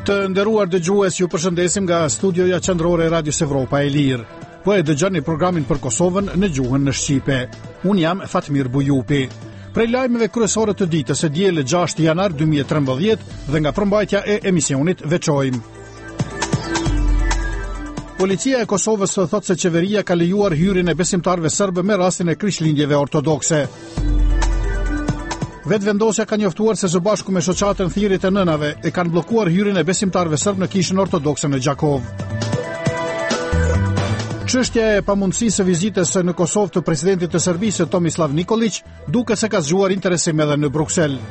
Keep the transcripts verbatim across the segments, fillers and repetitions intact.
Të nderuar dëgjues, ju përshëndesim nga studioja qendrore e Radios Evropa e Lirë. Po e dëgjoni programin për Kosovën në gjuhën në Shqipe. Unë jam Fatmir Bujupi. Prej lajmeve kryesore të ditës së dielë gjashtë janar dy mijë e trembëdhjetë dhe nga përmbajtja e emisionit veçojmë. Policia e Kosovës thotë se qeveria ka lejuar hyrjen e besimtarëve serbë me rastin e krishtlindjeve ortodokse. Vetëvendosja ka njoftuar se së bashku me shoqatën Thirrjet e Nënave e kanë bllokuar hyrjen e besimtarëve serbë në kishën ortodokse në Gjakov. Çështja e pamundësisë së vizitës në Kosovë të presidentit të Serbisë Tomislav Nikolić duke se ka zgjuar interesim edhe në Bruksel.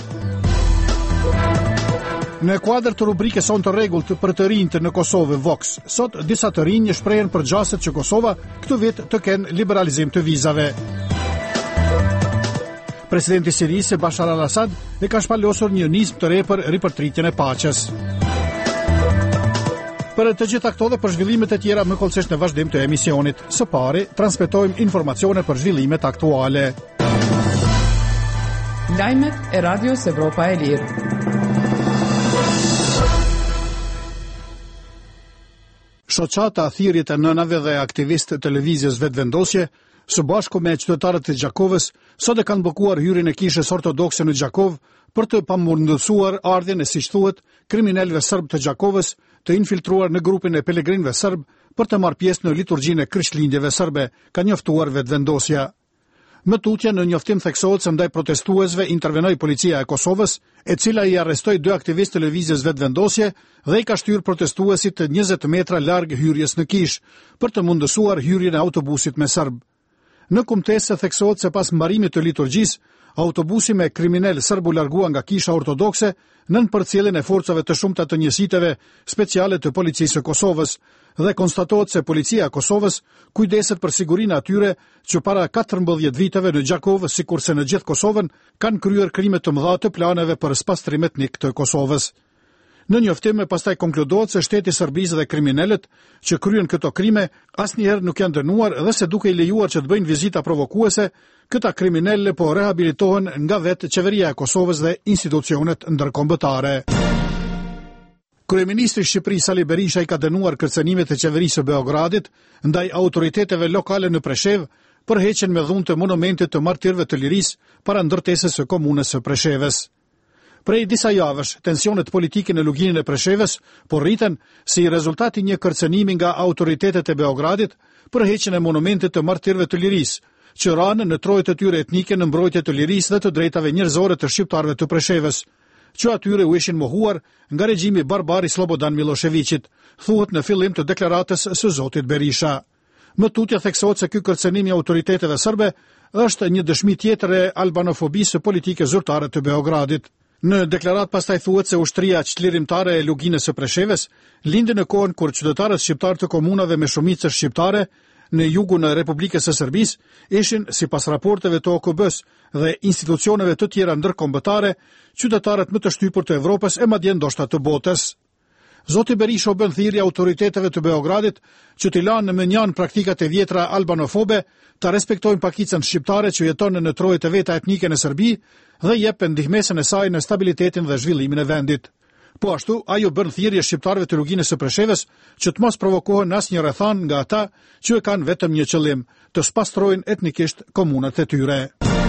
Në kuadër të rubrikës Son të rregullt për të rinjtë në Kosovë Vox, sot disa të rinj shprehen përgjaset që Kosova këtë vit të kenë liberalizim të vizave. Presidenti i Sirisë Bashar al-Assad e ka shpalosur një nismë të re për ripërtritjen e paqes. Për të gjitha këto dhe për zhvillimet e tjera më kollësisht në vazhdim të emisionit. Së pari, transmetojmë informacione për zhvillimet aktuale. Lajmet e Radios Evropa e Lirë. Shoqata Thirrjet e Nënave dhe aktivistë të lëvizjes vetëvendosje së bashku me qytetarët e Gjakovës, sot e kanë bllokuar hyrjen e kishës ortodokse në Gjakov për të pamundësuar ardhjen e, siç thuhet, kriminalëve serb të Gjakovës të infiltruar në grupin e pelegrinëve serb për të marrë pjesë në liturgjinë e krishtlindjeve serbe, ka njoftuar vetëvendosja. Më tutje në njoftim theksohet se ndaj protestuesve intervenoi policia e Kosovës, e cila i arrestoi dy aktivistë të lëvizjes vetëvendosje dhe i ka shtyrë protestuesit të njëzet metra larg hyrjes në kishë për të mundësuar hyrjen e autobusit me serb. Në kumtesë theksohet se pas mbarimit të liturgjisë, autobusi me kriminal serb u largua nga kisha ortodokse nën përcjelljen e forcave të shumta të njësiteve speciale të policisë së Kosovës dhe konstatohet se policia e Kosovës kujdeset për sigurinë e atyre që para katërmbëdhjetë viteve në Gjakov, sikurse në gjithë Kosovën, kanë kryer krime të mëdha të planeve për spastrim etnik të Kosovës. Në njoftim pastaj konkludohet se shteti i Serbisë dhe kriminalët që kryen këto krime asnjëherë nuk janë dënuar dhe se duke i lejuar që të bëjnë vizita provokuese, këta kriminalë po rehabilitohen nga vetë qeveria e Kosovës dhe institucionet ndërkombëtare. Kryeministri i Shqipërisë Sali Berisha i ka dënuar kërcënimet e qeverisë së Beogradit ndaj autoriteteve lokale në Preshevë për heqjen me dhunë të monumentit të martirëve të lirisë para ndërtesës së komunës së Preshevës. Prej disa javësh, tensionet politike në luginën e Preshevës po rriten si rezultati një kërcënimi nga autoritetet e Beogradit për heqjen e monumentit të martirëve të lirisë, që ranë në trojët e tyre etnike në mbrojtje të lirisë dhe të drejtave njerëzore të shqiptarëve të Preshevës, që atyre u ishin mohuar nga regjimi barbar i Slobodan Miloševićit, thuhet në fillim të deklaratës së zotit Berisha. Më tutje theksohet se ky kërcënim i autoriteteve serbe është një dëshmi tjetër e albanofobisë politike zyrtare të Beogradit. Në deklarat pastaj thuhet se ushtria çlirimtare e luginës së Preshevës lindi në kohën kur qytetarët shqiptar të komunave me shumicë shqiptare në jugun e Republikës së Serbisë ishin, sipas raporteve të O K B-s dhe institucioneve të tjera ndërkombëtare, qytetarët më të shtypur të Evropës e madje ndoshta të botës. Zoti Berisha u bën thirrje autoriteteve të Beogradit që t'i lanë në menjan praktikat e vjetra albanofobe, ta respektojnë pakicën shqiptare që jeton në trojët e veta etnike në Serbi dhe jepën ndihmesën e saj në stabilitetin dhe zhvillimin e vendit. Po ashtu, ajo bën thirrje shqiptarëve të luginës së Preshevës që të mos provokohen asnjë rrethan nga ata që e kanë vetëm një qëllim, të spastrojnë etnikisht komunat e tyre.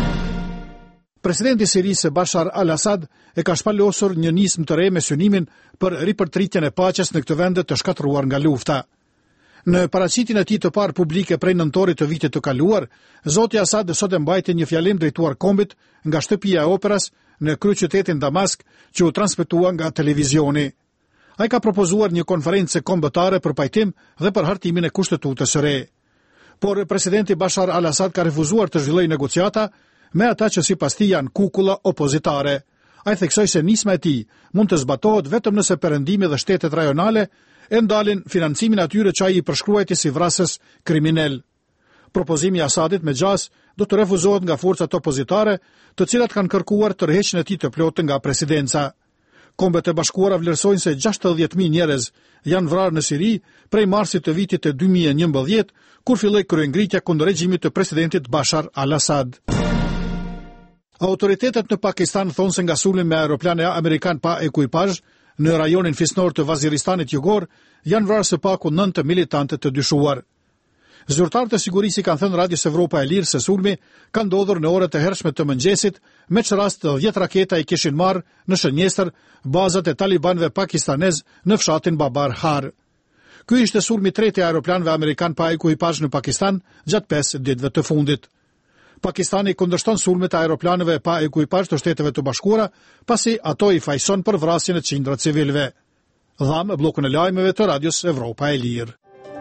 Presidenti i Sirisë Bashar al-Assad e ka shpalosur një nismë të re me synimin për ripërtritjen e paqes në këtë vend të shkatëruar nga lufta. Në paraqitjen e tij të parë publike prej nëntorit të vitit të kaluar, zoti Assad sot e mbajti një fjalim drejtuar kombit nga shtëpia e operës në kryeqytetin Damask, që u transmetua nga televizioni. Ai ka propozuar një konferencë kombëtare për pajtim dhe për hartimin e kushtetutës së re. Por presidenti Bashar al-Assad ka refuzuar të zhvillojë negociata me ata që sipas tij janë kukulla opozitare. Ai theksoi se nisma e tij mund të zbatohet vetëm nëse perëndimi dhe shtetet rajonale e ndalin financimin atyre që ai i përshkruajti si vrasës kriminal. Propozimi i Assadit me gjas do të refuzohet nga forcat opozitare, të cilat kanë kërkuar tërheqjen e tij të plotë nga presidenca. Kombet e Bashkuara vlerësojnë se gjashtëdhjetë mijë njerëz janë vrarë në Siri prej marsit të vitit të dy mijë e njëmbëdhjetë, kur filloi kryengritja kundër regjimit të presidentit Bashar al-Assad. Autoritetet në Pakistan thonë se nga sulmi me aeroplane amerikan pa ekuipazh Në rajonin fisnor të Vaziristanit Jugor, janë vrarë së paku nëntë militantë të dyshuar. Zyrtarët e sigurisë kanë thënë Radios Evropa e Lirë se sulmi ka ndodhur në orët e hershme të mëngjesit, me që rast të dhjetë raketa i kishin marrë në shënjestër bazat e talibanëve pakistanez në fshatin Babar Har. Ky ishte sulmi i tretë i aeroplanëve amerikan pa ekuipazh në Pakistan gjatë pesë ditëve të fundit. Pakistani kundërshton sulmet e aeroplanëve pa ekuipazh të Shteteve të Bashkuara, pasi ato i fajson për vrasjen e qindra civilëve. Dham bllokun e lajmeve të Radios Evropa e Lirë.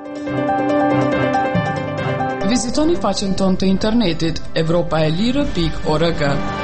Vizitoni faqen tonë të internetit evropaelire pikë org.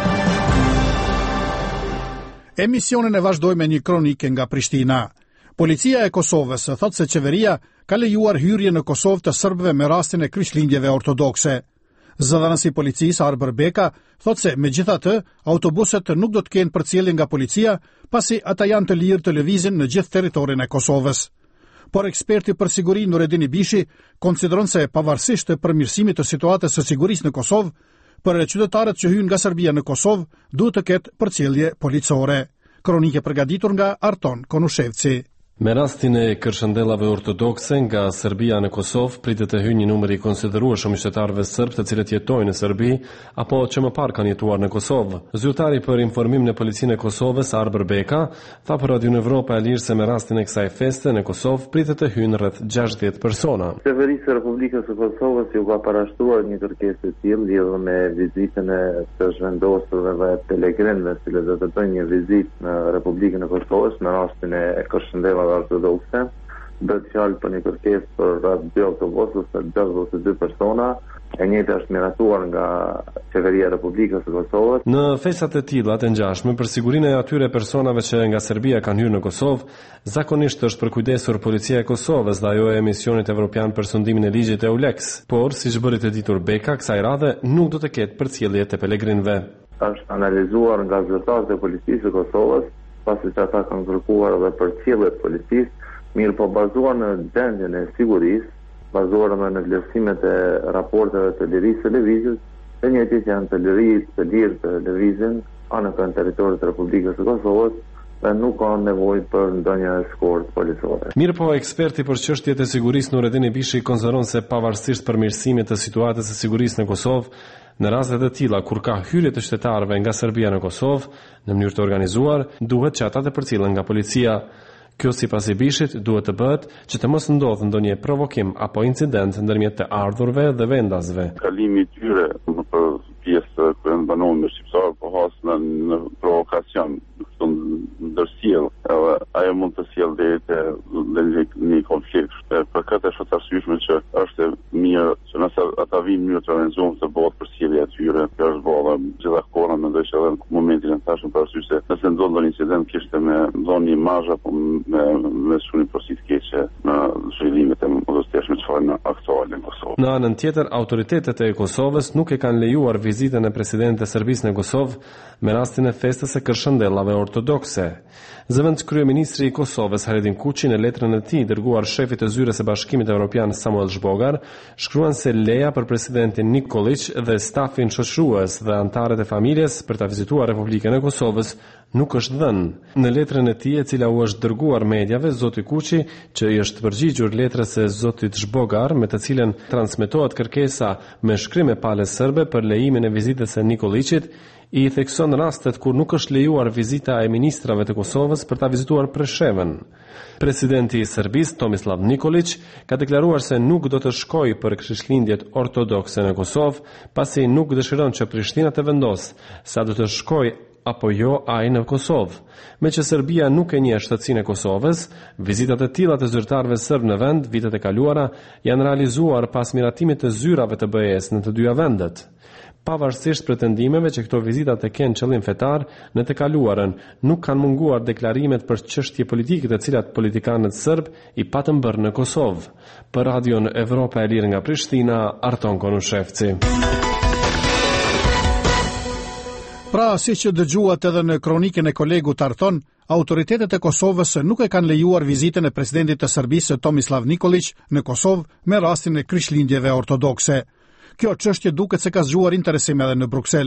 Emisionin e vazhdoj me një kronike nga Prishtina. Policia e Kosovës thotë se qeveria ka lejuar hyrje në Kosovë të serbëve me rastin e krishtlindjeve ortodokse. Zëdhënësi i policisë Arber Beka thotë se megjithatë autobuset nuk do të kenë përcjellje nga policia, pasi ata janë të lirë të lëvizin në gjithë territorin e Kosovës. Por eksperti për siguri Nureddin Ibishi konsideron se pavarësisht të përmirësimit të situatës së sigurisë në Kosovë, për qytetarët që hyjnë nga Serbia në Kosovë duhet të ketë përcjellje policore. Kronike përgatitur nga Arton Konushevci. Me rastin e kërshëndellave ortodokse nga Serbia në Kosovë, pritet të hyjë një numër i konsiderueshëm i qytetarëve serb të cilët jetojnë në Serbi apo që më parë kanë jetuar në Kosovë. Zyrtari për informimin e Policinë e Kosovës, Arber Beka, tha për Radio Evropa e Lirë se me rastin e kësaj feste në Kosovë pritet të hyjnë rreth gjashtëdhjetë persona. Qeverisja e Republikës së Kosovës ju ka parashtuar një kërkesë të tillë lidhur me vizitën e të zhvendosurve dhe pelegrinëve, që do të bëjnë një vizitë në Republikën e Kosovës me rastin e kërshëndellave ortodokse. Bëhet fjalë për një kërkesë për rreth dy autobusës të gjashtëdhjetë e dy persona. E njëjta është miratuar nga Qeveria e Republikës së Kosovës. Në festat e tilla të ngjashme për sigurinë e atyre personave që nga Serbia kanë hyrë në Kosovë, zakonisht është përkujdesur Policia e Kosovës dhe ajo e Emisionit Evropian për sundimin e ligjit EULEX, por siç bëri të ditur Beka, kësaj radhe nuk do të ketë përcjellje të pelegrinëve. Është analizuar nga zyrtarët e Policisë së Kosovës, pasi që ata kanë kërkuar edhe përcjellje të policisë, mirë po bazuar në gjendjen e sigurisë, bazuar në vlerësimet e raporteve të lirisë së lëvizjes, të njëjtit janë të lirisë të lirë të lëvizjen anë në territorin e Republikës së Kosovës dhe nuk ka nevojë për ndonjë eskortë policore. Mirë po, eksperti për çështjet e sigurisë Nureddin Ibishi konsideron se pavarësisht përmirësimit të situatës së sigurisë në Kosovë, në raste të tilla kur ka hyrje të qytetarëve nga Serbia në Kosovë në mënyrë të organizuar, duhet që ata të përcillen nga policia. Kjo sipas Ibishit duhet të bëhet që të mos ndodhë ndonjë provokim apo incident ndërmjet të ardhurve dhe vendasve. Kalimi i tyre për pjesë që banon me shqiptar po has në, në provokacion, kështu ndërsjell, edhe ajo mund të sjellë deri te një konflikt. Për këtë është të arsyeshme që është mirë që nëse ata vinë mirë të organizuar të bëhet përcjellje e tyre. Kjo është bolla gjitha kohën, mendoj që edhe në momentin e tashëm për arsye se nëse ndodh ndonjë incident kishte me dhënë një imazh apo me me shumë pozitiv keqe në zhvillimet e modernizimit të formë aktuale në Kosovë. Në anën tjetër, autoritetet e Kosovës nuk e kanë lejuar vizitën e presidentit të Serbisë në Kosovë me rastin e festës së kërshëndellave ortodokse. Zëvendës kryeministri i Kosovës Haredin Kuçi në letrën e tij dërguar shefit të zyres së Bashkimit Evropian Samuel Zhbogar shkruan se leja për presidentin Nikolić dhe stafin shoqërues dhe anëtarët e familjes për ta vizituar Republikën e Kosovës nuk është dhënë. Në letrën e tij, e cila u është dërguar mediave, zoti Kuçi, që i është përgjigjur letrës së zotit Zhbogar, me të cilën transmetohet kërkesa me shkrim me palë serbe për lejimin e vizitës së Nikolićit, i thekson rastet kur nuk është lejuar vizita e ministrave të Kosovës për ta vizituar Preshevën. Presidenti i Serbisë Tomislav Nikolić ka deklaruar se nuk do të shkojë për krishtlindjet ortodokse në Kosovë, pasi nuk dëshiron që Prishtina të vendosë sa do të shkojë apo jo ai në Kosovë. Me që Serbia nuk e njeh shtetësinë e Kosovës, vizitat e tilla të zyrtarëve serb në vend vitet e kaluara janë realizuar pas miratimit të zyrave të B E-s në të dyja vendet. Pavarësisht pretendimeve që këto vizita të kenë qëllim fetar, në të kaluarën nuk kanë munguar deklarimet për çështje politike të cilat politikanët serb i patën bërë në Kosovë. Për Radion Evropa e Lirë nga Prishtina, Arton Konushevci. Pra, si që dëgjuat edhe në kronikën e kolegut Arton, autoritetet e Kosovës nuk e kanë lejuar vizitën e presidentit të Serbisë Tomislav Nikolić në Kosovë me rastin e krishtlindjeve ortodokse. Kjo çështje duket se ka zgjuar interesim edhe në Bruksel.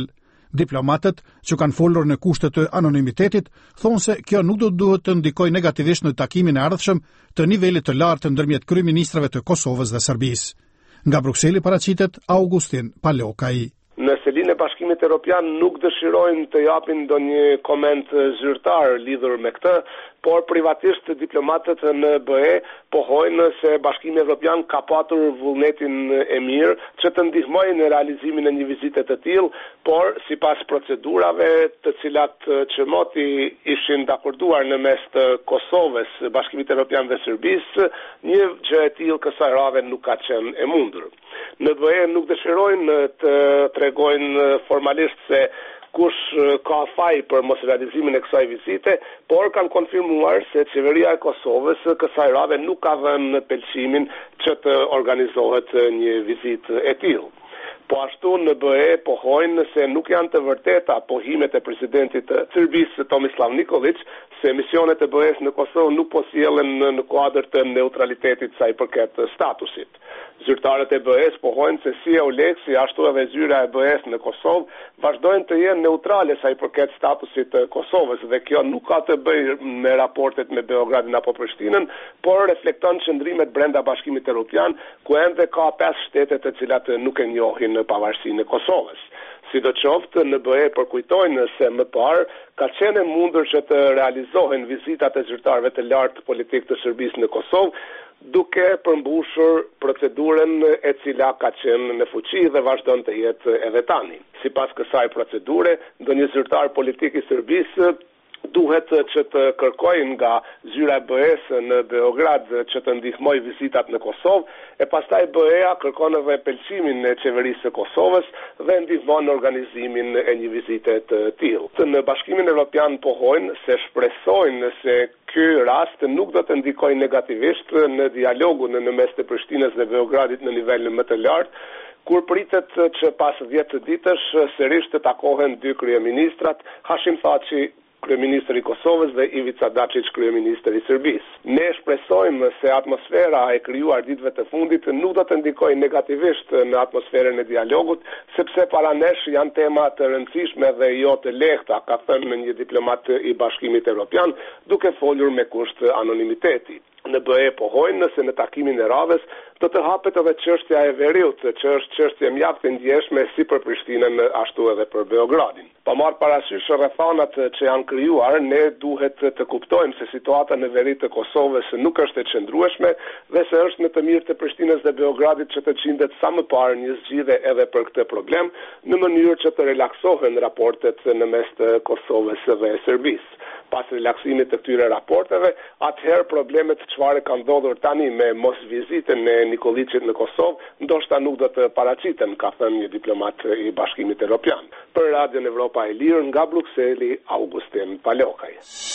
Diplomatët që kanë folur në kushte të anonimitetit thonë se kjo nuk do duhet të ndikojë negativisht në takimin e ardhshëm të nivelit të lartë ndërmjet kryeministrave të Kosovës dhe Serbisë. Nga Brukseli paraqitet Augustin Palokaj. Nëse linë e Bashkimit Evropian nuk dëshirojnë të japin ndonjë koment zyrtar lidhur me këtë, por privatisht diplomatët në B E pohojnë se Bashkimi Evropian ka patur vullnetin e mirë që të ndihmojë në realizimin e një vizite të tillë, por sipas procedurave të cilat që moti ishin dakorduar në mes të Kosovës, Bashkimit Evropian dhe Serbisë, një gjë e tillë kësaj rave nuk ka qenë e mundur. Në B E nuk dëshirojnë të tregojnë formalisht se kush ka faj për mos realizimin e kësaj vizite, por kanë konfirmuar se qeveria e Kosovës kësaj rave nuk ka dhënë pëlqimin që të organizohet një vizitë e tillë. Po ashtu në B E pohojnë se nuk janë të vërteta pohimet e presidentit të Serbisë Tomislav Nikolić se misionet e B E-s në Kosovë nuk po sjellen në kuadër të neutralitetit sa i përket statusit. Zyrtarët e B E-s pohojnë se si EULEX, ashtu edhe zyra e B E-s në Kosovë vazhdojnë të jenë neutrale sa i përket statusit të Kosovës dhe kjo nuk ka të bëjë me raportet me Beogradin apo Prishtinën, por reflekton qëndrimet brenda Bashkimit Evropian, ku ende ka pesë shtete të cilat nuk e njohin në pavarësinë e Kosovës. Sidoqoftë, në B E përkujtojnë se më parë ka qenë e mundur që të realizohen vizitat e zyrtarëve të lartë politik të Serbisë në Kosovë, duke përmbushur procedurën e cila ka qenë në fuqi dhe vazhdon të jetë edhe tani. Sipas kësaj procedure, ndonjë zyrtar politik i Serbisë duhet që të kërkojnë nga zyra e B E-s në Beograd që të ndihmojë vizitat në Kosovë, e pastaj B E-a kërkon edhe pëlqimin e qeverisë së Kosovës dhe ndihmon organizimin e një vizite të tillë. Në Bashkimin Evropian pohojnë se shpresojnë se ky rast nuk do të ndikojë negativisht në dialogun në mes të Prishtinës dhe Beogradit në nivelin më të lartë, kur pritet që pas dhjetë ditësh sërish të takohen dy kryeministrat, Hashim Thaçi, kryeministri i Kosovës dhe Ivica Dačić, kryeministri i Serbisë. Ne shpresojmë se atmosfera e krijuar ditëve të fundit nuk do të ndikojë negativisht në atmosferën e dialogut, sepse para nesh janë tema të rëndësishme dhe jo të lehta, ka thënë një diplomat i Bashkimit Evropian, duke folur me kusht anonimiteti. Në B E pohojnë nëse në takimin e radhës do të hapet edhe çështja e veriut, që është çështje mjaft e ndjeshme si për Prishtinën ashtu edhe për Beogradin. Pa marrë parasysh rrethanat që janë krijuar, ne duhet të kuptojmë se situata në veri të Kosovës nuk është e qëndrueshme dhe se është në të mirë të Prishtinës dhe Beogradit që të qindet sa më parë një zgjidhje edhe për këtë problem, në mënyrë që të relaksohen raportet në mes të Kosovës dhe Serbisë. Pas relaksimit të këtyre raporteve, atëherë problemet çfarë kanë ndodhur tani me mos vizitën e Nikolićit në Kosovë, ndoshta nuk do të paraqiten, ka thënë një diplomat i Bashkimit Evropian. Për Radion Evropa e Lirë, nga Brukseli, Augustin Palokaj.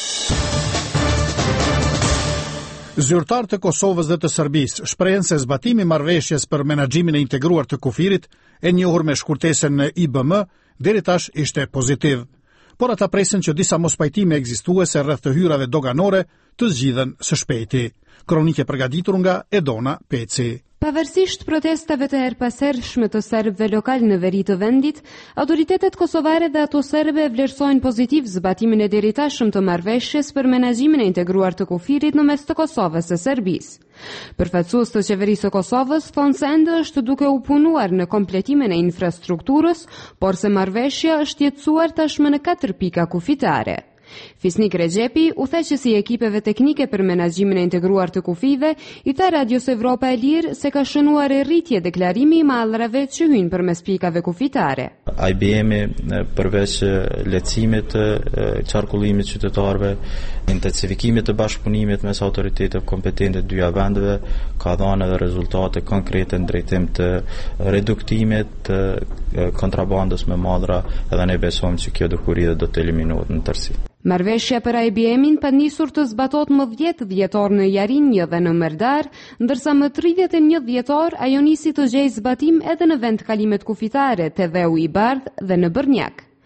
Zyrtarët e Kosovës dhe të Serbisë shprehen se zbatimi i marrëveshjes për menaxhimin e integruar të kufirit, e njohur me shkurtesën I B M, deri tash ishte pozitiv. Por ata presin që disa mospajtime ekzistuese rreth të hyrave doganore të zgjidhen së shpejti. Kronike përgatitur nga Edona Peci. Pavarësisht protestave të erpashershme të serbëve lokal në veri të vendit, autoritetet kosovare dhe ato serbe vlerësojnë pozitiv zbatimin e deritashëm të marrëveshjes për menaxhimin e integruar të kufirit në mes të Kosovës së Serbisë. Përfaqësues të qeverisë së Kosovës thonë se ende është duke u punuar në kompletimin e infrastrukturës, por se marrëveshja është jetësuar tashmë në katër pika kufitare. Fisnik Rexhepi, udhëheqësi i ekipeve teknike për menaxhimin e integruar të kufive, i tha Radios Evropa e Lirë se ka shënuar e rritje deklarimi i mallrave që hyjnë përmes pikave kufitare. I B M-i përveç lehtësimit të qarkullimit qytetarëve, intensifikimit të bashkëpunimit mes autoriteteve kompetente të dyja vendeve, ka dhënë edhe rezultate konkrete në drejtim të reduktimit të kontrabandës me mallra, edhe ne besojmë që kjo dukuri do të eliminohet në tërësi. Marrëveshja për I B M-in pa nisur të zbatohet më dhjetë dhjetor në Jarinjë dhe në Merdar, ndërsa më tridhjetë e një dhjetor ajo nisi të gjejë zbatim edhe në vendkalimet kufitare të Dheu i Bardh dhe në Bërnjak.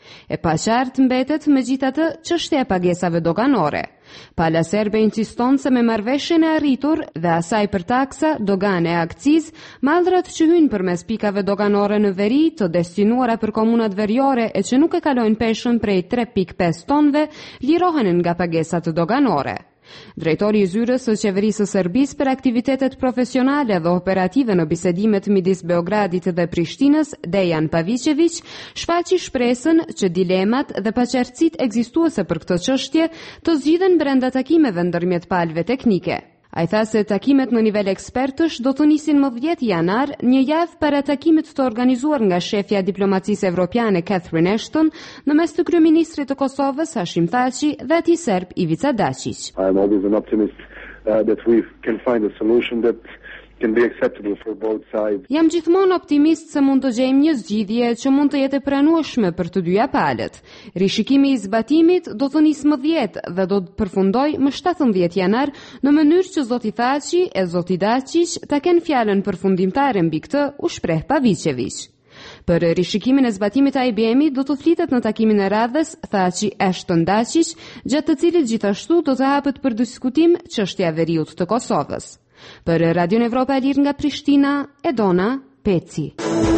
E paqartë mbetet megjithatë çështja e pagesave doganore. Pala serbe insiston se me marrëveshjen e arritur dhe asaj për taksa, dogane e akciz, mallrat që hyjnë përmes pikave doganore në veri të destinuara për komunat veriore e që nuk e kalojnë peshën prej tre pikë pesë tonëve, lirohen nga pagesat doganore. Drejtori i zyrës së qeverisë së Serbisë për aktivitetet profesionale dhe operative në bisedimet midis Beogradit dhe Prishtinës, Dejan Pavićević, shfaqi shpresën që dilemat dhe paqartësitë ekzistuese për këtë çështje të zgjidhen brenda takimeve ndërmjet palëve teknike. Ai tha se takimet në nivel ekspertësh do të nisin më dhjetë janar, një javë para takimit të organizuar nga shefja e diplomacisë evropiane Catherine Ashton në mes të kryeministrit të Kosovës Hashim Thaçi dhe atij serb Ivica Dačić. I am always an optimist uh, that we can find a solution that can be acceptable for both sides. Jam gjithmonë optimist se mund të gjejmë një zgjidhje që mund të jetë e pranueshme për të dyja palët. Rishikimi i zbatimit do të nisë më dhjetë dhe do të përfundojë më shtatëmbëdhjetë janar në mënyrë që zoti Thaçi e zoti Dačić ta kenë fjalën përfundimtare mbi këtë, u shpreh Pavićević. Për rishikimin e zbatimit të I B M-it do të flitet në takimin e radhës Thaçi Ashton Dačić, gjatë të cilit gjithashtu do të hapet për diskutim çështja e veriut të Kosovës. Për Radion Evropa e Lirë nga Prishtina, Edona Peci.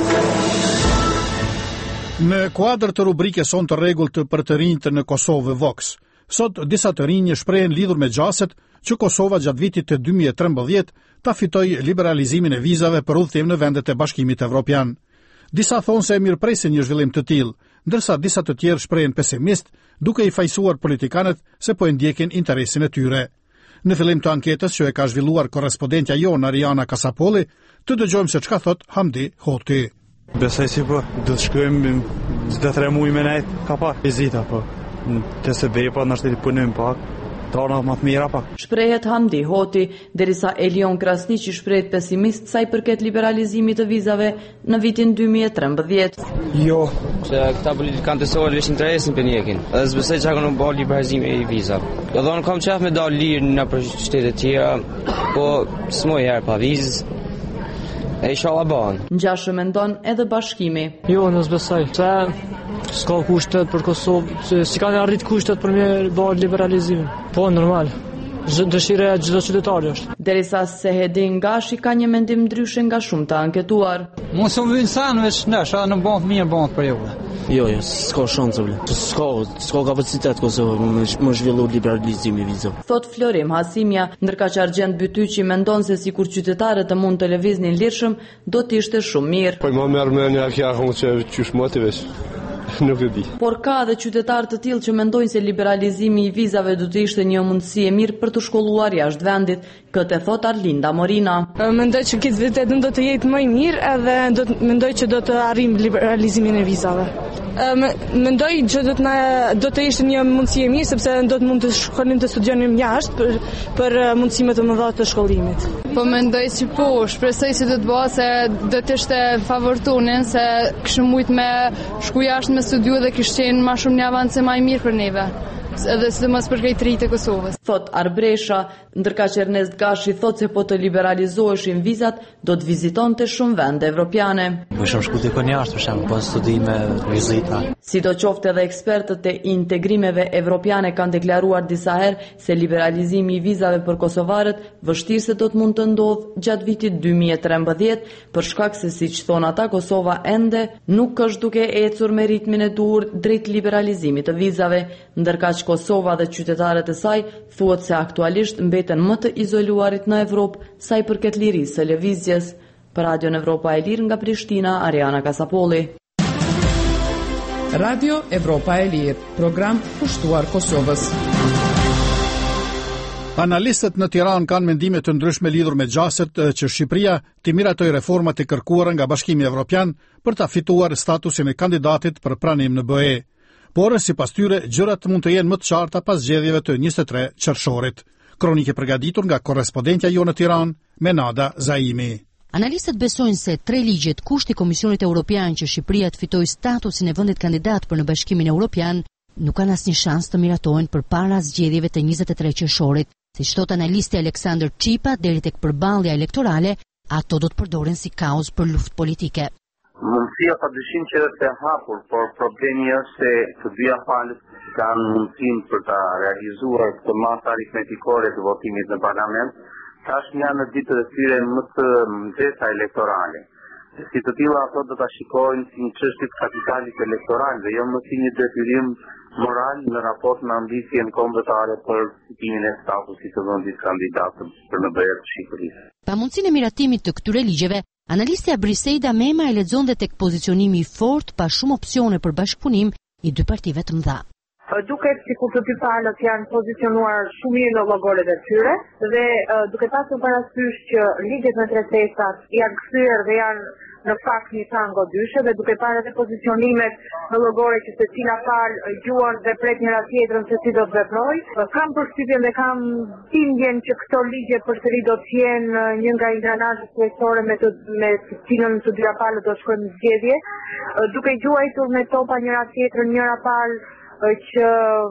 Në kuadër të rubrikës son të rregullt për të rinjtë në Kosovë Vox, sot disa të rinj shprehen lidhur me gjaset që Kosova gjatë vitit të dy mijë e trembëdhjetë ta fitoi liberalizimin e vizave për udhëtim në vendet e Bashkimit Evropian. Disa thonë se e mirëpresin një zhvillim të tillë, ndërsa disa të tjerë shprehen pesimist, duke i fajsuar politikanët se po e ndjekin interesin e tyre. Në fillim të anketës që e ka zhvilluar korrespondentja jonë Ariana Kasapolli, të dëgjojmë se çka thot Hamdi Hoti. Besoj si po, do të shkojmë çdo tre muaj me nejt, ka pak vizita po. Të së bëj po na shteti punojmë pak. Tona më të mira pak. Shprehet Hamdi Hoti, derisa Elion Krasniqi shprehet pesimist sa i përket liberalizimit të vizave në vitin dy mijë e trembëdhjetë. Jo, se këta politikanë të sorë vesh interesin për njekin. Edhe s'besoj që ka në bërë liberalizimi i vizave. Jo dhonë kam qef me dalë lirë në për shtetet tjera, po s'moj herë pa vizës. E isha la banë. Ngjashëm mendon edhe bashkimi. Jo, në s'besoj, se s'ka kushtet për Kosovë, se si kanë arrit kushtet për me bërë liberalizimin. Po, normal. Dëshira e çdo qytetari është. Derisa Sehedin Gashi ka një mendim ndryshe nga shumë të anketuar. Mos u vjen san veç ndash, a në bën mirë bën për ju. Jo, jo, s'ka shanse vëlla. S'ka, s'ka kapacitet Kosova më zhvillu liberalizimi i vizave. Thot Florim Hasimja, ndërka që Argjend Bytyqi mendon se sikur qytetarët të mund të lëviznin lirshëm, do të ishte shumë mirë. Po më merr më një akja como që çush motivesh. Nuk e di. Por ka edhe qytetarë të tillë që mendojnë se liberalizimi i vizave do të ishte një mundësi e mirë për të shkolluar jashtë vendit, këtë e thot Arlinda Morina. Mendoj që këtë vërtet do të jetë më i mirë edhe do të mendoj që do të arrijmë liberalizimin e vizave. Mendoj që do të na do të ishte një mundësi e mirë sepse do të mund të shkonim të studionim jashtë për për mundësime të mëdha të shkollimit. Po mendoj se po, shpresoj se do të bëhet se do të ishte favortunin se kishim mujt me shku jashtë me studiu dhe kishte qenë më shumë një avance më i mirë për neve. Edhe sidomos për krejtëritë e Kosovës. Thot Arbresha, ndërka që Ernest Gashi thot se po të liberalizoheshin vizat, do të vizitonte shumë vende evropiane. Po shumë shku dikon jashtë për shembull, po studime, vizita. Sidoqoftë edhe ekspertët e integrimeve evropiane kanë deklaruar disa herë se liberalizimi i vizave për kosovarët vështirë se do të mund të ndodhë gjatë vitit dy mijë e trembëdhjetë, për shkak se siç thon ata Kosova ende nuk është duke ecur me ritmin e duhur drejt liberalizimit të vizave, ndërka që Kosova dhe qytetarët e saj thuhet se aktualisht mbeten më të izoluarit në Evropë sa i përket lirisë së lëvizjes. Për Radion Evropa e Lirë nga Prishtina, Ariana Kasapolli. Radio Evropa e Lirë, program kushtuar Kosovës. Analistët në Tiranë kanë mendime të ndryshme lidhur me gjaset që Shqipëria të miratoj reformat e kërkuara nga Bashkimi Evropian për ta fituar statusin e kandidatit për pranim në B E. Por, sipas tyre, gjërat mund të jenë më të qarta pas zgjedhjeve të njëzet e tre qershorit. Kronike përgatitur nga korrespondentja jonë në Tiranë, Menada Zaimi. Analistët besojnë se tre ligjet kushti Komisionit Evropian që Shqipëria të fitojë statusin e vendit kandidat për në Bashkimin Evropian nuk kanë asnjë shans të miratohen përpara zgjedhjeve të njëzet e tre qershorit. Siç thot analisti Aleksandër Çipa, deri tek përballja elektorale, ato do të përdoren si kauzë për luftë politike. Mund Mundësia pa dyshim që është e hapur, por problemi është se të dyja palët kanë mundësinë për ta realizuar këtë masë aritmetikore të votimit në parlament, tashmë janë në ditët e tyre më të nxehta elektorale. Si të tilla ato do ta shikojnë si një çështje të kapitalit elektoral dhe jo më si një detyrim moral në raport me ambicien kombëtare për fitimin e statusit të vendit kandidat për në B E R të Shqipërisë. Pa mundësinë e miratimit të këtyre ligjeve, analistja Briseida Mema e lexonte tek pozicionimi i fortë pa shumë opsione për bashkëpunim i dy partive të mëdha. Duket sikur të dy palët janë pozicionuar shumë mirë në llogoret e tyre dhe uh, duke pasur parasysh që ligjet me tre testat janë kthyer dhe janë në fakt një tango dyshe dhe duke parë edhe pozicionimet në llogore që secila palë gjuan dhe pret njëra tjetrën se si do të veprojë, kam përshtypjen dhe kam bindjen që këto ligje përsëri do të jenë një nga ingranazhet kryesore me të me të cilën të dyja palët do shkojnë në zgjedhje, duke gjuajtur me topa njëra tjetrën, njëra palë që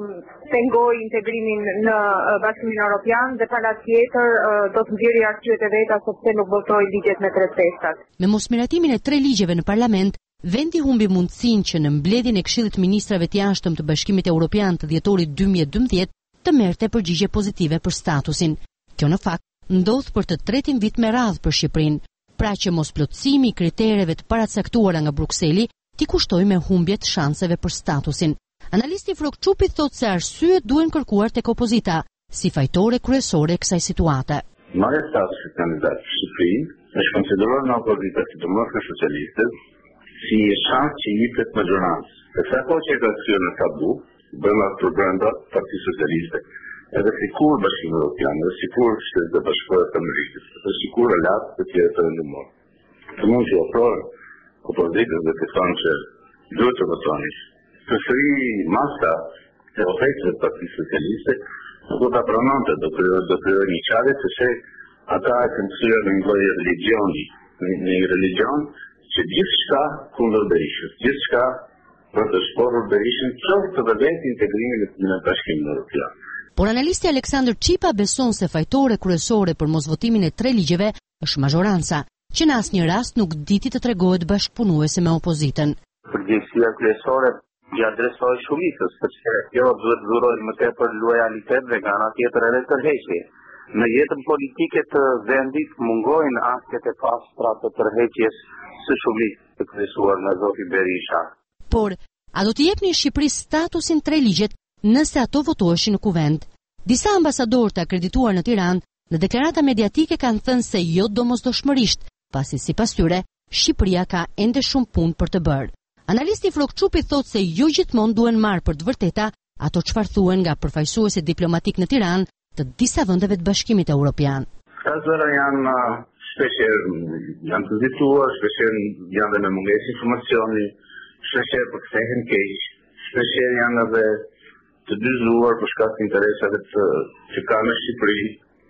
pengoj integrimin në Bashkimin Evropian dhe pala tjetër do të nxjerrë arsyet e veta sepse nuk votoi ligjet me tre testat. Me mosmiratimin e tre ligjeve në parlament, vendi humbi mundësinë që në mbledhjen e Këshillit Ministrave të Jashtëm të Bashkimit Evropian të dhjetorit dy mijë e dymbëdhjetë të merrte përgjigje pozitive për statusin. Kjo në fakt ndodh për të tretin vit me radhë për Shqipërinë, pra që mosplotësimi i kritereve të paracaktuara nga Brukseli t'i kushtoi me humbje të shanseve për statusin. Analisti Frok Çupi thotë se arsyet duhen kërkuar tek opozita, si fajtore kryesore e kësaj situate. Marrja e statusit kandidat në Shqipëri është konsideruar nga opozita, sidomos nga socialistët, si një shans që jepet majorancë. E sa kohë që ka kthyer në tabu, brenda për brenda Partisë Socialiste, edhe sikur Bashkimi Evropian, edhe sikur Shtetet e Bashkuara të Amerikës, edhe sikur aleatë të tjerë të vendimor. Të mund të ofrojë opozitës dhe të thonë që duhet të votoni. Përsëri masa e ofensave të Partisë Socialiste do ta pranonte, do të do të një çare se ata e kanë thyer në një lloj religioni, në një religion që gjithçka kundër Berishës, gjithçka për të shporur Berishën, qoftë të vetë integrimin në Bashkimin Evropian. Por analisti Aleksandër Çipa beson se fajtore kryesore për mosvotimin e tre ligjeve është majoranca, që në asnjë rast nuk diti të tregohet bashkëpunuese me opozitën. Përgjegjësia kryesore i adresoj shumicës, sepse kjo duhet dhurojë më tepër lojalitet dhe nga ana tjetër edhe tërheqje. Në jetën politike të vendit mungojnë asket e pastra të tërheqjes së shumicës të kryesuar nga zoti Berisha. Por, a do të jepni Shqipërisë statusin tre ligjet nëse ato votoheshin në kuvend? Disa ambasadorë të akredituar në Tiranë në deklarata mediatike kanë thënë se jo domosdoshmërisht, pasi sipas tyre Shqipëria ka ende shumë punë për të bërë. Analisti Frok Çupi thotë se jo gjithmonë duhen marrë për të vërteta ato çfarë thuhen nga përfaqësuesit diplomatik në Tiranë të disa vendeve të Bashkimit Evropian. Këta zëra janë shpeshherë janë të zituar, shpeshherë janë dhe me mungesë informacioni, shpeshherë përkthehen keq, shpeshherë janë edhe të dyzuar për shkak të interesave të që ka në Shqipëri,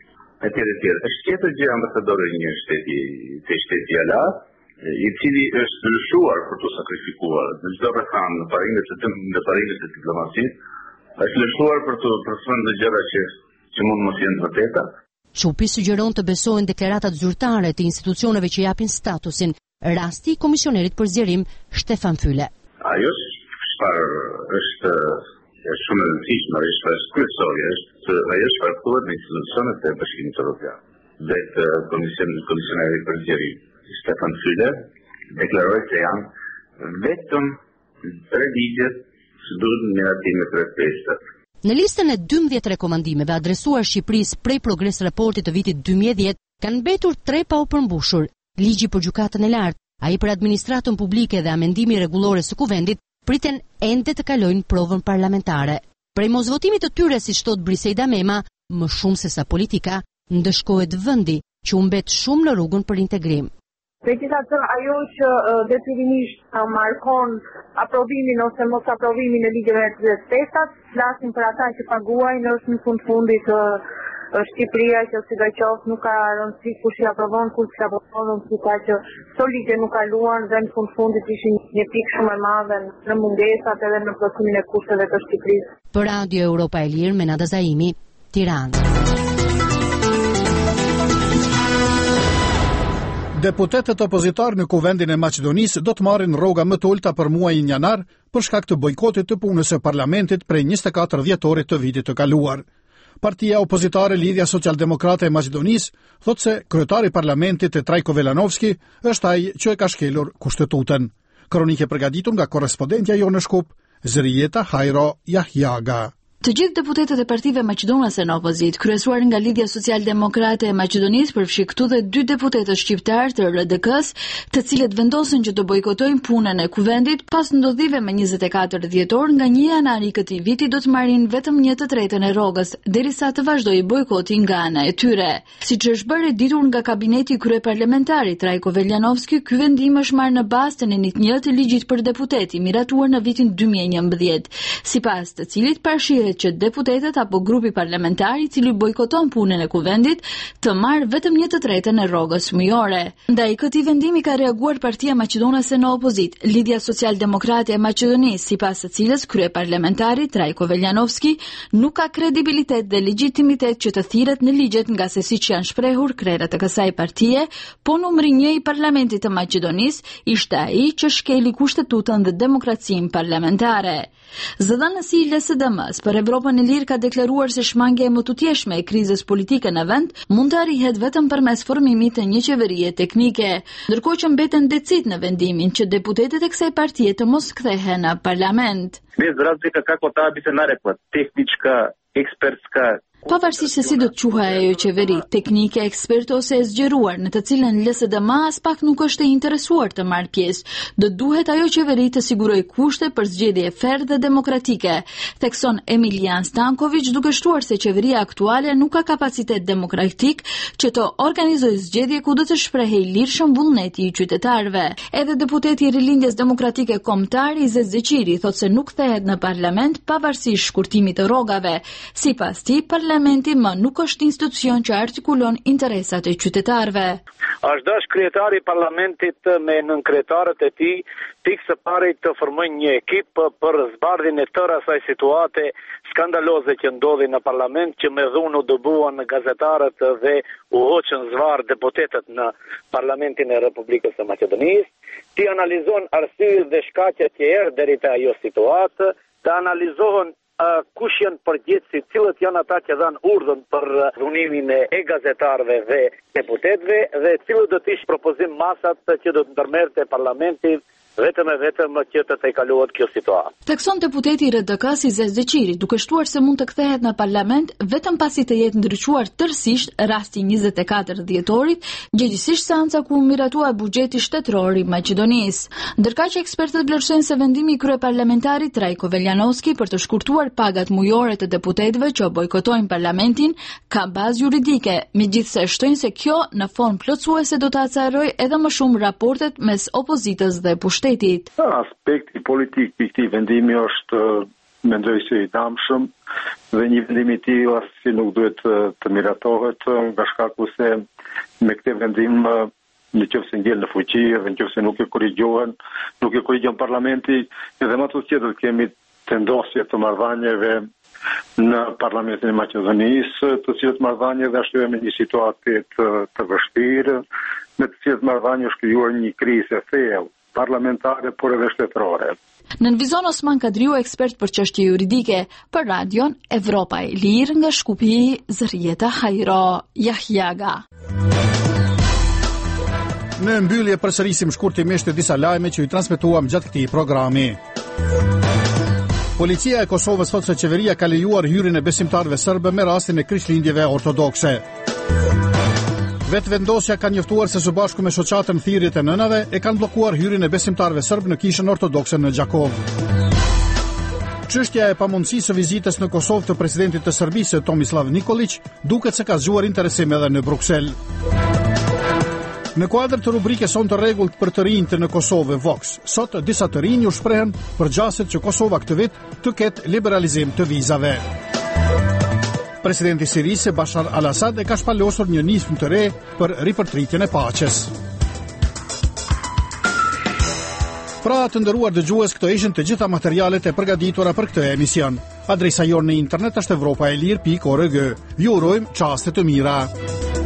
etj etj. Është tjetër gjë ambasadori i një shteti, të shteti aleat, i cili është lëshuar për të sakrifikuar në çdo rrethant në parimet e në parimet e diplomacisë, është lëshuar për të për të thënë gjëra që që mund mos jenë vërteta. Çupi sugjeron të besohen deklaratat zyrtare të institucioneve që japin statusin, rasti i komisionerit për zgjerim Shtefan Fyle. Ajo çfarë është është shumë e rëndësishme, është është kryesore, është ajo çfarë thuhet në institucionet e Bashkimit Evropian. Dhe komisioni komisioneri për zgjerim Shtefan Fyle deklaroi se janë vetëm tre ligjet që duhet miratim me tre testat. Në listën e dymbëdhjetë rekomandimeve adresuar Shqipërisë prej progres raportit të vitit dy mijë e dhjetë, kanë mbetur tre pa u përmbushur: ligji për gjykatën e lartë, ai për administratën publike dhe amendimi rregullore së kuvendit priten ende të kalojnë provën parlamentare. Prej mosvotimit të tyre, siç thot Briseida Mema, më shumë se sa politika, ndëshkohet vendi që u mbet shumë në rrugën për integrim. Megjithatë, ajo që detyrimisht markon aprovimin ose mos aprovimin e ligjeve të testat, flasim për ata që paguajnë, është në fund fundit Shqipëria që sidoqoftë nuk ka rëndësi kush i aprovon, kush i aprovon, sepse që këto ligje nuk kaluan dhe në fund fundit ishin një pikë shumë e madhe në mungesat edhe në plotësimin e kushteve të Shqipërisë. Për Radio Europa e Lirë, Menada Zaimi, Tiranë. Deputetët opozitar në Kuvendin e Maqedonisë do të marrin rroga më të ulta për muajin janar për shkak të bojkotit të punës së parlamentit prej njëzet e katër dhjetorit të vitit të kaluar. Partia opozitare Lidhja Socialdemokrate e Maqedonisë thotë se kryetari i parlamentit Trajko Velanovski është ai që e ka shkelur kushtetutën. Kronikë e përgatitur nga korrespondentja jonë në Shkup, Zërijeta Hajro Jahjaga. Të gjithë deputetët e partive maqedonase në opozit, kryesuar nga Lidhja Social-Demokrate e Maqedonisë, përfshi këtu dhe dy deputetët shqiptar të R D K-s, të cilët vendosen që të bojkotojnë punën e kuvendit pas ndodhive me njëzet e katër dhjetor, nga një janar i këtij viti do të marrin vetëm një të tretën e rrogës, derisa të vazhdojë bojkoti nga ana e tyre. Siç është bërë ditur nga kabineti kryeparlamentari Trajko Veljanovski, ky vendim është marrë në bazë të nenit një të ligjit për deputeti miratuar në vitin dy mijë e njëmbëdhjetë, sipas të cilit parashihet që deputetët apo grupi parlamentar i cili bojkoton punën e kuvendit të marrë vetëm një të tretën e rrogës mujore. Ndaj këtij vendimi ka reaguar Partia Maqedonase në opozit, Lidhja Social-Demokrate e Maqedonisë, sipas së cilës kryeparlamentari Trajko Veljanovski nuk ka kredibilitet dhe legjitimitet që të thirret në ligjet nga se siç janë shprehur krerët e kësaj partie, po numri një i parlamentit të Maqedonisë ishte ai që shkeli kushtetutën dhe demokracinë parlamentare. Zëdhënësi i L S D M-s për Evropën e Lirë ka deklaruar se shmangja e më tutjeshme e krizës politike në vend mund të arrihet vetëm përmes formimit të një qeverie teknike, ndërkohë që mbeten decit në vendimin që deputetët e kësaj partie të mos kthehen në parlament. Без разлика како таа би се нарекла, техничка, експертска. Pavarësisht se si do të quhej ajo qeveri, teknike, ekspert ose e zgjeruar, në të cilën L S D M as pak nuk është e interesuar të marrë pjesë, do duhet ajo qeveri të sigurojë kushte për zgjedhje fair dhe demokratike, thekson Emilian Stankovic, duke shtuar se qeveria aktuale nuk ka kapacitet demokratik që të organizojë zgjedhje ku do të shprehej lirshëm vullneti i qytetarëve. Edhe deputeti i Rilindjes Demokratike Kombëtare Izet Zeqiri thotë se nuk kthehet në parlament pavarësisht shkurtimit të rrogave. Sipas tij, Parlamenti më nuk është institucion që artikulon interesat e qytetarëve. Është dash kryetari i parlamentit me nënkretarët e tij pikë së pari të formojnë një ekip për zbardhjen e tërë asaj situate skandaloze që ndodhi në parlament, që me dhunë u dëbuan gazetarët dhe u hoqën zvarr deputetët në parlamentin e Republikës së Maqedonisë. Ti analizon arsyet dhe shkaqet që erdhën deri te ajo situatë, të analizohen Uh, kush janë përgjegjësit, cilët janë ata që dhanë urdhën për uh, dhunimin e gazetarëve dhe deputetëve dhe cilët do të ishte propozim masat që do të ndërmerrte parlamenti vetëm e vetëm që të tejkalohet kjo situatë. Thekson deputeti i R D K-s Izet Zeqiri, duke shtuar se mund të kthehet në parlament vetëm pasi të jetë ndryshuar tërësisht rasti njëzet e katër dhjetorit, gjithsesi seanca ku miratua buxheti shtetëror i Maqedonisë. Ndërkaq që ekspertët vlerësojnë se vendimi i kryeparlamentarit Trajko Veljanovski për të shkurtuar pagat mujore të deputetëve që bojkotojnë parlamentin ka bazë juridike, megjithse shtojnë se kjo në formë plotësuese do të acarojë edhe më shumë raportet mes opozitës dhe pushtetit. Aspekti politik i këtij vendimi është, mendoj se i damshëm dhe një vendim i tillë si nuk duhet të miratohet, nga shkaku se me këtë vendim në qoftë se ngel në fuqi dhe në qoftë se nuk e korrigjohen, nuk e korrigjon parlamenti, edhe më të tjetër kemi tendosje të marrëdhënieve në parlamentin e Maqedonisë, të cilët marrëdhënie dhe ashtu me një situatë të, të vështirë, me të cilët marrëdhënie është krijuar një krizë e thellë parlamentare por edhe shtetërore. Nënvizon Osman Kadriu, ekspert për çështje juridike, për radion Evropa e Lirë nga Shkupi, Zërijeta Hajro Jahjaga. Në mbyllje përsërisim shkurtimisht disa lajme që ju transmetuam gjatë këtij programi. Policia e Kosovës thotë se qeveria ka lejuar hyrjen e besimtarëve serbë me rastin e krishtlindjeve ortodokse. Vetëvendosja ka njoftuar se së bashku me shoqatën Thirrjet e Nënave e kanë bllokuar hyrjen e besimtarëve serb në kishën ortodokse në Gjakov. Çështja e pamundësisë së vizitës në Kosovë të presidentit të Serbisë Tomislav Nikolić duket se ka zgjuar interesim edhe në Bruksel. Në kuadër të rubrikës Son të rregullt për të rinjtë në Kosovë Vox, sot disa të rinj u shprehen për gjaset që Kosova këtë vit të ketë liberalizim të vizave. Presidenti i Sirisë Bashar al-Assad e ka shpalosur një nismë të re për ripërtritjen e paqes. Pra të nderuar dëgjues, këto ishin të gjitha materialet e përgatitura për këtë emision. Adresa jonë në internet është evropaelir pikë org. Ju urojmë çaste të mira.